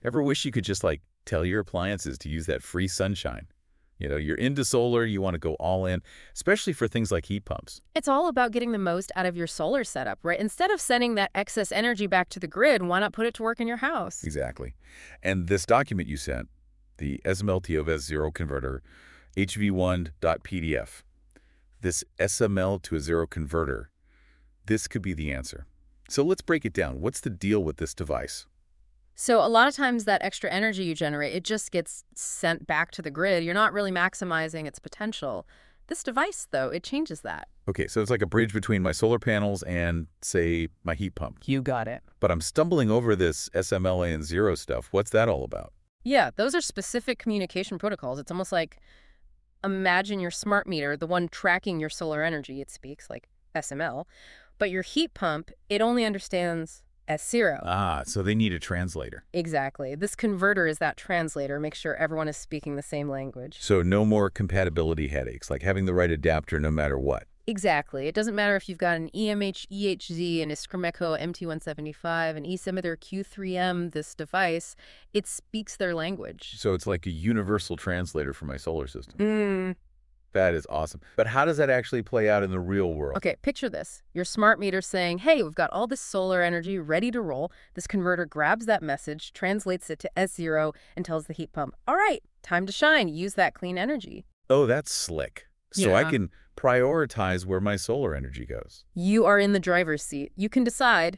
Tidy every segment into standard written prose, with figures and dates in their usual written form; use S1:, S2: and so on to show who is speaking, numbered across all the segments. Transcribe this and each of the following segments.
S1: Ever wish you could just like tell your appliances to use that free sunshine? You're into solar, you want to go all in, especially for things like heat pumps.
S2: It's all about getting the most out of your solar setup, right? Instead of sending that excess energy back to the grid, why not put it to work in your house?
S1: Exactly. And this document you sent, the SML to S0 converter, HV1.pdf, this SML to a zero converter, this could be the answer. So let's break it down. What's the deal with this device?
S2: So a lot of times that extra energy you generate, it just gets sent back to the grid. You're not really maximizing its potential. This device, though, it changes that.
S1: Okay, so it's like a bridge between my solar panels and, say, my heat pump.
S2: You got it.
S1: But I'm stumbling over this SMLA and zero stuff. What's that all about?
S2: Yeah, those are specific communication protocols. It's almost like imagine your smart meter, the one tracking your solar energy. It speaks like SML. But your heat pump, it only understands S0.
S1: Ah, so they need a translator.
S2: Exactly. This converter is that translator, make sure everyone is speaking the same language.
S1: So no more compatibility headaches, like having the right adapter no matter what.
S2: Exactly. It doesn't matter if you've got an EMH EHZ, an Iskraemeco MT175, an eSymmeter Q3M, this device, it speaks their language.
S1: So it's like a universal translator for my solar system.
S2: Mm.
S1: That is awesome. But how does that actually play out in the real world?
S2: Okay, picture this. Your smart meter saying, hey, we've got all this solar energy ready to roll. This converter grabs that message, translates it to S0, and tells the heat pump, all right, time to shine. Use that clean energy.
S1: Oh, that's slick. So I
S2: Yeah.
S1: can prioritize where my solar energy goes.
S2: You are in the driver's seat. You can decide,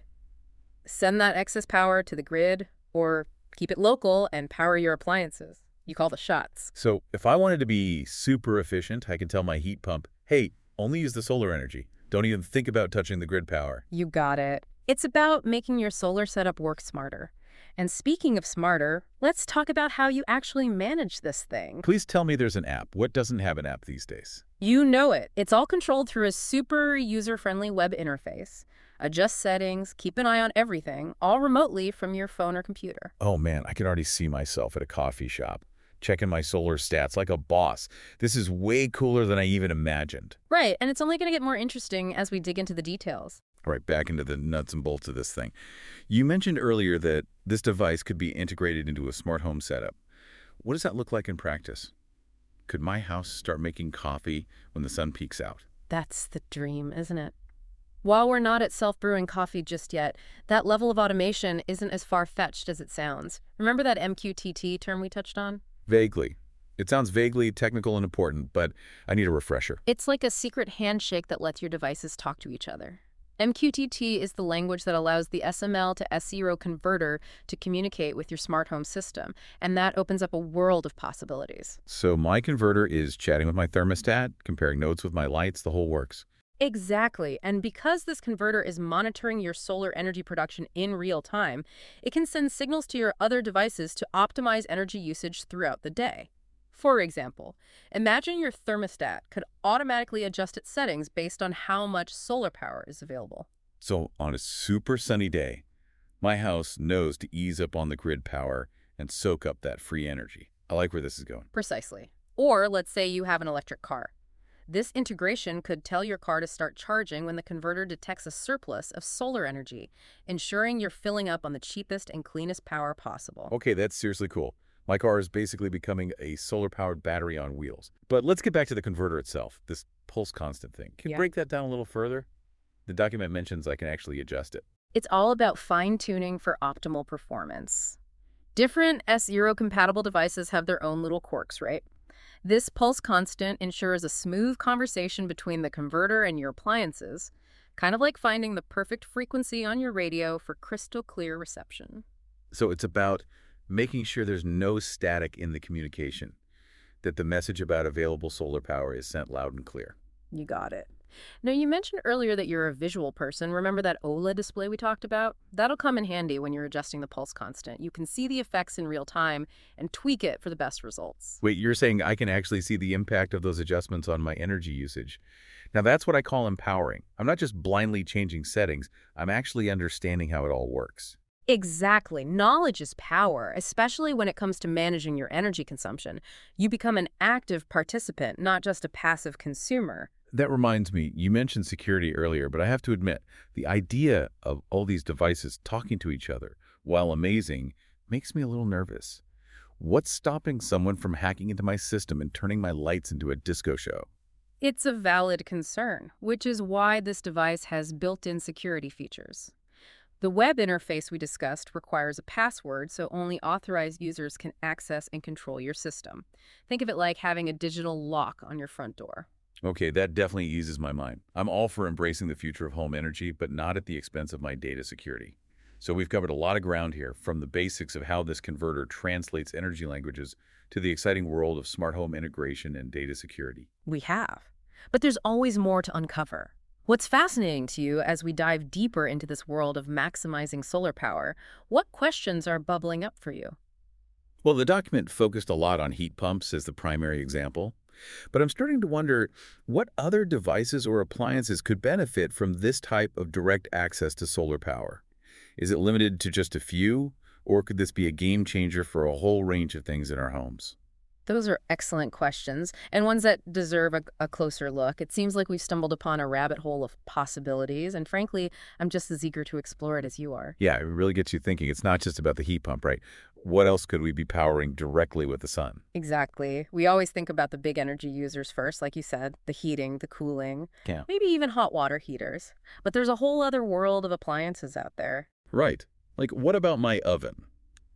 S2: send that excess power to the grid or keep it local and power your appliances. You call the shots.
S1: So if I wanted to be super efficient, I can tell my heat pump, hey, only use the solar energy. Don't even think about touching the grid power.
S2: You got it. It's about making your solar setup work smarter. And speaking of smarter, let's talk about how you actually manage this thing.
S1: Please tell me there's an app. What doesn't have an app these days?
S2: You know it. It's all controlled through a super user-friendly web interface. Adjust settings, keep an eye on everything, all remotely from your phone or computer.
S1: Oh man, I can already see myself at a coffee shop, checking my solar stats like a boss. This is way cooler than I even imagined.
S2: Right, and it's only going to get more interesting as we dig into the details.
S1: All right, back into the nuts and bolts of this thing. You mentioned earlier that this device could be integrated into a smart home setup. What does that look like in practice? Could my house start making coffee when the sun peeks out?
S2: That's the dream, isn't it? While we're not at self-brewing coffee just yet, that level of automation isn't as far-fetched as it sounds. Remember that MQTT term we touched on?
S1: Vaguely. It sounds vaguely technical and important, but I need a refresher.
S2: It's like a secret handshake that lets your devices talk to each other. MQTT is the language that allows the SML to S0 converter to communicate with your smart home system, and that opens up a world of possibilities.
S1: So my converter is chatting with my thermostat, comparing notes with my lights, the whole works.
S2: Exactly, and because this converter is monitoring your solar energy production in real time, it can send signals to your other devices to optimize energy usage throughout the day. For example, imagine your thermostat could automatically adjust its settings based on how much solar power is available.
S1: So on a super sunny day, my house knows to ease up on the grid power and soak up that free energy. I like where this is going.
S2: Precisely. Or let's say you have an electric car. This integration could tell your car to start charging when the converter detects a surplus of solar energy, ensuring you're filling up on the cheapest and cleanest power possible.
S1: Okay, that's seriously cool. My car is basically becoming a solar-powered battery on wheels. But let's get back to the converter itself, this pulse constant thing. Can you
S2: Yeah.
S1: break that down a little further? The document mentions I can actually adjust it.
S2: It's all about fine-tuning for optimal performance. Different S0 compatible devices have their own little quirks, right? This pulse constant ensures a smooth conversation between the converter and your appliances, kind of like finding the perfect frequency on your radio for crystal clear reception.
S1: So it's about making sure there's no static in the communication, that the message about available solar power is sent loud and clear.
S2: You got it. Now, you mentioned earlier that you're a visual person. Remember that OLED display we talked about? That'll come in handy when you're adjusting the pulse constant. You can see the effects in real time and tweak it for the best results.
S1: Wait, you're saying I can actually see the impact of those adjustments on my energy usage. Now that's what I call empowering. I'm not just blindly changing settings, I'm actually understanding how it all works.
S2: Exactly. Knowledge is power, especially when it comes to managing your energy consumption. You become an active participant, not just a passive consumer.
S1: That reminds me, you mentioned security earlier, but I have to admit, the idea of all these devices talking to each other, while amazing, makes me a little nervous. What's stopping someone from hacking into my system and turning my lights into a disco show?
S2: It's a valid concern, which is why this device has built-in security features. The web interface we discussed requires a password, so only authorized users can access and control your system. Think of it like having a digital lock on your front door.
S1: Okay, that definitely eases my mind. I'm all for embracing the future of home energy, but not at the expense of my data security. So we've covered a lot of ground here, from the basics of how this converter translates energy languages to the exciting world of smart home integration and data security.
S2: We have. But there's always more to uncover. What's fascinating to you as we dive deeper into this world of maximizing solar power? What questions are bubbling up for you?
S1: Well, the document focused a lot on heat pumps as the primary example, but I'm starting to wonder what other devices or appliances could benefit from this type of direct access to solar power. Is it limited to just a few, or could this be a game changer for a whole range of things in our homes?
S2: Those are excellent questions, and ones that deserve a closer look. It seems like we've stumbled upon a rabbit hole of possibilities, and frankly, I'm just as eager to explore it as you are.
S1: Yeah, it really gets you thinking. It's not just about the heat pump, right? What else could we be powering directly with the sun?
S2: Exactly. We always think about the big energy users first, like you said, the heating, the cooling,
S1: Yeah.
S2: maybe even hot water heaters. But there's a whole other world of appliances out there.
S1: Right. Like, what about my oven?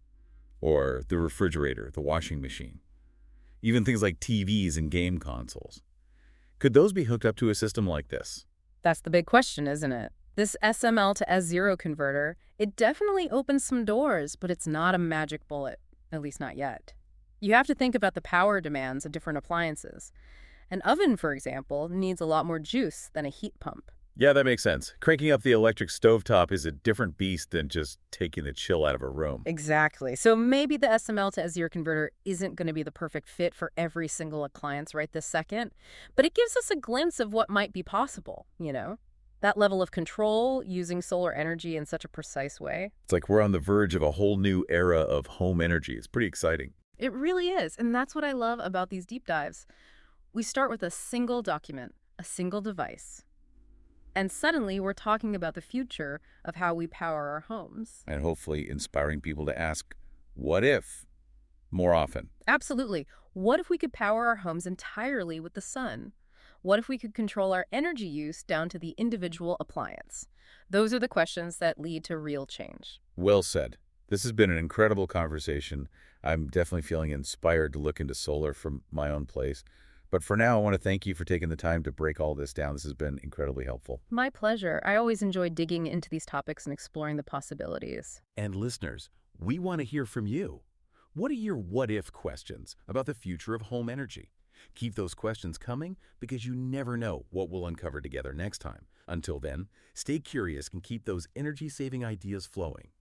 S1: Or the refrigerator, the washing machine? Even things like TVs and game consoles. Could those be hooked up to a system like this?
S2: That's the big question, isn't it? This SML to S0 converter, it definitely opens some doors, but it's not a magic bullet, at least not yet. You have to think about the power demands of different appliances. An oven, for example, needs a lot more juice than a heat pump.
S1: Yeah, that makes sense. Cranking up the electric stovetop is a different beast than just taking the chill out of a room.
S2: Exactly. So maybe the SML to S0 converter isn't going to be the perfect fit for every single appliance right this second, but it gives us a glimpse of what might be possible, you know? That level of control using solar energy in such a precise way.
S1: It's like we're on the verge of a whole new era of home energy. It's pretty exciting.
S2: It really is. And that's what I love about these deep dives. We start with a single document, a single device. And suddenly we're talking about the future of how we power our homes.
S1: And hopefully inspiring people to ask, what if? More often.
S2: Absolutely. What if we could power our homes entirely with the sun? What if we could control our energy use down to the individual appliance? Those are the questions that lead to real change.
S1: Well said. This has been an incredible conversation. I'm definitely feeling inspired to look into solar from my own place. But for now, I want to thank you for taking the time to break all this down. This has been incredibly helpful.
S2: My pleasure. I always enjoy digging into these topics and exploring the possibilities.
S3: And listeners, we want to hear from you. What are your what-if questions about the future of home energy? Keep those questions coming because you never know what we'll uncover together next time. Until then, stay curious and keep those energy-saving ideas flowing.